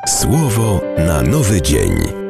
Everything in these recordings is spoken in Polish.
Słowo na nowy dzień.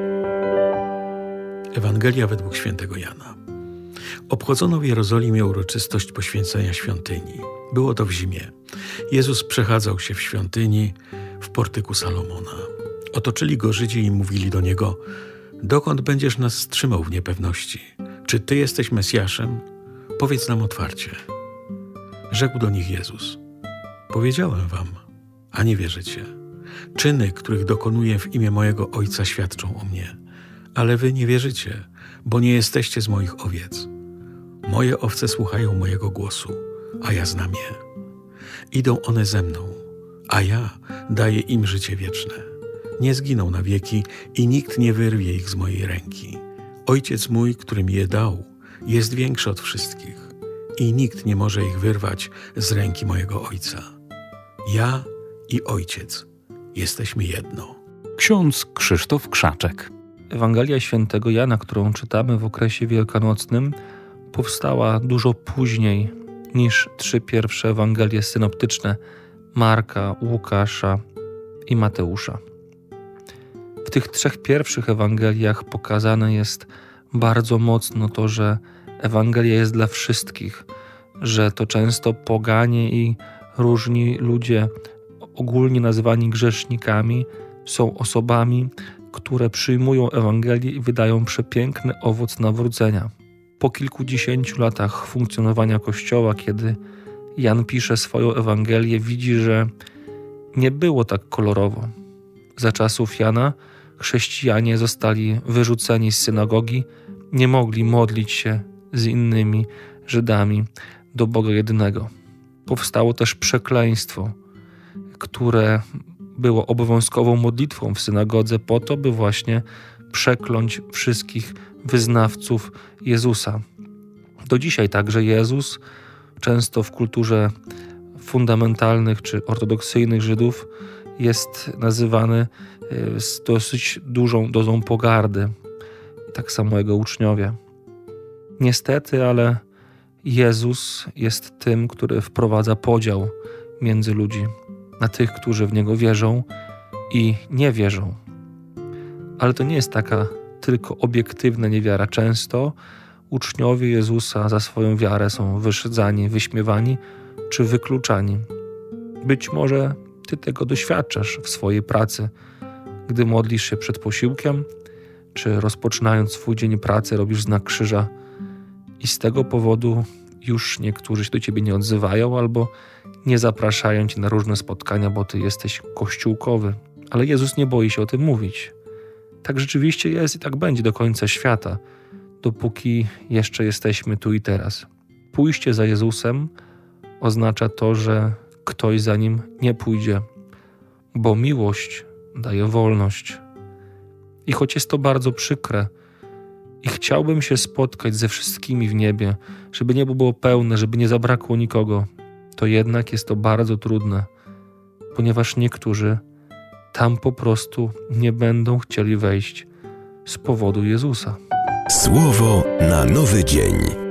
Ewangelia według świętego Jana. Obchodzono w Jerozolimie uroczystość poświęcenia świątyni. Było to w zimie. Jezus przechadzał się w świątyni w portyku Salomona. Otoczyli go Żydzi i mówili do niego: dokąd będziesz nas wstrzymał w niepewności? Czy ty jesteś Mesjaszem? Powiedz nam otwarcie. Rzekł do nich Jezus: powiedziałem wam, a nie wierzycie. Czyny, których dokonuję w imię mojego Ojca, świadczą o mnie. Ale wy nie wierzycie, bo nie jesteście z moich owiec. Moje owce słuchają mojego głosu, a ja znam je. Idą one ze mną, a ja daję im życie wieczne. Nie zginą na wieki i nikt nie wyrwie ich z mojej ręki. Ojciec mój, który mi je dał, jest większy od wszystkich i nikt nie może ich wyrwać z ręki mojego Ojca. Ja i Ojciec jesteśmy jedno. Ksiądz Krzysztof Krzaczek. Ewangelia świętego Jana, którą czytamy w okresie wielkanocnym, powstała dużo później niż 3 pierwsze Ewangelie synoptyczne Marka, Łukasza i Mateusza. W tych 3 pierwszych Ewangeliach pokazane jest bardzo mocno to, że Ewangelia jest dla wszystkich, że to często poganie i różni ludzie, ogólnie nazywani grzesznikami, są osobami, które przyjmują Ewangelię i wydają przepiękny owoc nawrócenia. Po kilkudziesięciu latach funkcjonowania Kościoła, kiedy Jan pisze swoją Ewangelię, widzi, że nie było tak kolorowo. Za czasów Jana chrześcijanie zostali wyrzuceni z synagogi, nie mogli modlić się z innymi Żydami do Boga jedynego. Powstało też przekleństwo, które było obowiązkową modlitwą w synagodze po to, by właśnie przekląć wszystkich wyznawców Jezusa. Do dzisiaj także Jezus, często w kulturze fundamentalnych czy ortodoksyjnych Żydów, jest nazywany z dosyć dużą dozą pogardy. Tak samo jego uczniowie. Niestety, ale Jezus jest tym, który wprowadza podział między ludzi na tych, którzy w Niego wierzą i nie wierzą. Ale to nie jest taka tylko obiektywna niewiara. Często uczniowie Jezusa za swoją wiarę są wyszydzani, wyśmiewani czy wykluczani. Być może Ty tego doświadczasz w swojej pracy, gdy modlisz się przed posiłkiem, czy rozpoczynając swój dzień pracy robisz znak krzyża i z tego powodu już niektórzy się do Ciebie nie odzywają albo nie zapraszają Cię na różne spotkania, bo Ty jesteś kościółkowy. Ale Jezus nie boi się o tym mówić. Tak rzeczywiście jest i tak będzie do końca świata, dopóki jeszcze jesteśmy tu i teraz. Pójście za Jezusem oznacza to, że ktoś za Nim nie pójdzie, bo miłość daje wolność. I choć jest to bardzo przykre i chciałbym się spotkać ze wszystkimi w niebie, żeby niebo było pełne, żeby nie zabrakło nikogo, to jednak jest to bardzo trudne, ponieważ niektórzy tam po prostu nie będą chcieli wejść z powodu Jezusa. Słowo na nowy dzień.